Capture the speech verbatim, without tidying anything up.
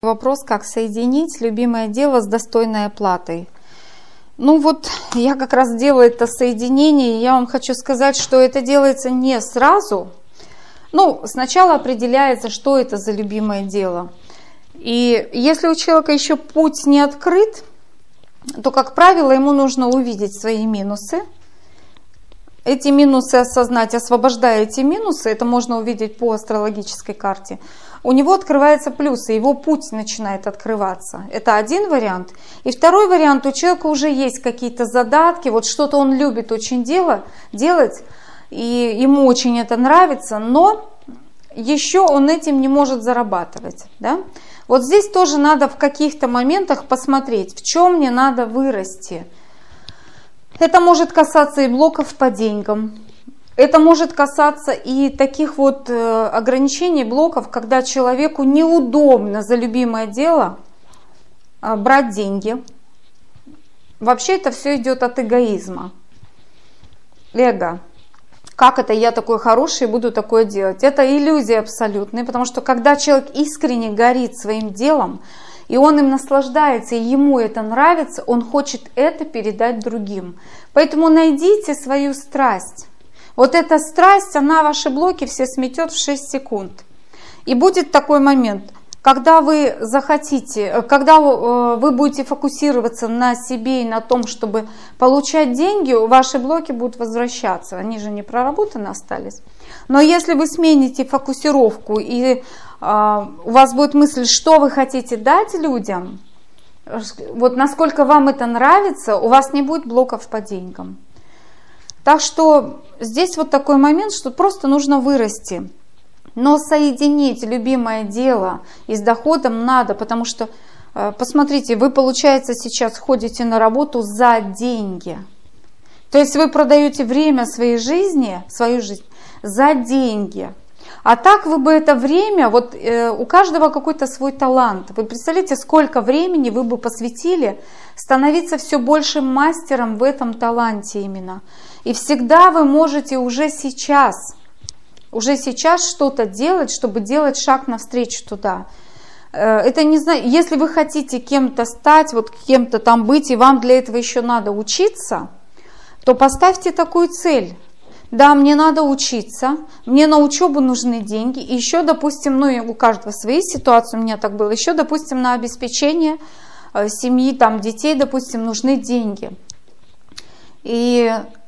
Вопрос, как соединить любимое дело с достойной оплатой. Ну вот, я как раз делаю это соединение, и я вам хочу сказать, что это делается не сразу. Ну, сначала определяется, что это за любимое дело. И если у человека еще путь не открыт, то, как правило, ему нужно увидеть свои минусы. Эти минусы осознать, освобождая эти минусы, это можно увидеть по астрологической карте, у него открываются плюсы, его путь начинает открываться. Это один вариант. И второй вариант, у человека уже есть какие-то задатки, вот что-то он любит очень дело, делать, и ему очень это нравится, но еще он этим не может зарабатывать. Да? Вот здесь тоже надо в каких-то моментах посмотреть, в чем мне надо вырасти. Это может касаться и блоков по деньгам. Это может касаться и таких вот ограничений, блоков, когда человеку неудобно за любимое дело брать деньги. Вообще это все идет от эгоизма. Эго. Как это я такой хороший буду такое делать? Это иллюзия абсолютная, потому что когда человек искренне горит своим делом, и он им наслаждается, и ему это нравится, он хочет это передать другим. Поэтому найдите свою страсть. Вот эта страсть, она ваши блоки все сметет в шесть секунд. И будет такой момент, когда вы захотите, когда вы будете фокусироваться на себе и на том, чтобы получать деньги, ваши блоки будут возвращаться. Они же не проработаны остались. Но если вы смените фокусировку и у вас будет мысль, что вы хотите дать людям, вот насколько вам это нравится, у вас не будет блоков по деньгам. Так что здесь вот такой момент, что просто нужно вырасти. Но соединить любимое дело и с доходом надо, потому что, посмотрите, вы, получается, сейчас ходите на работу за деньги. То есть вы продаете время своей жизни, свою жизнь за деньги. А так вы бы это время, вот э, у каждого какой-то свой талант. Вы представляете, сколько времени вы бы посвятили становиться все большим мастером в этом таланте именно. И всегда вы можете уже сейчас, уже сейчас что-то делать, чтобы делать шаг навстречу туда. Э, это не знаю, если вы хотите кем-то стать, вот кем-то там быть, и вам для этого еще надо учиться, то поставьте такую цель. Да, мне надо учиться, мне на учебу нужны деньги, и еще, допустим, ну у каждого свои ситуации, у меня так было, еще, допустим, на обеспечение семьи, там, детей, допустим, нужны деньги. И